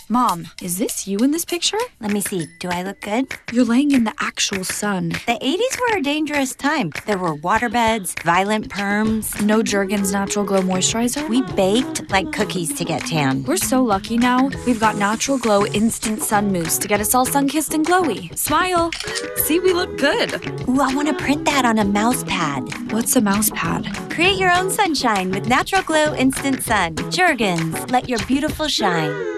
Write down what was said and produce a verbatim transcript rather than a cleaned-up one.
Mom, is this you in this picture? Let me see. Do I look good? You're laying in the actual sun. The eighties were a dangerous time. There were waterbeds, violent perms. No Jergens Natural Glow Moisturizer? We baked like cookies to get tan. We're so lucky now. We've got Natural Glow Instant Sun Mousse to get us all sun-kissed and glowy. Smile. See, we look good. Ooh, I want to print that on a mouse pad. What's a mouse pad? Create your own sunshine with Natural Glow Instant Sun. Jergens, let your beautiful shine.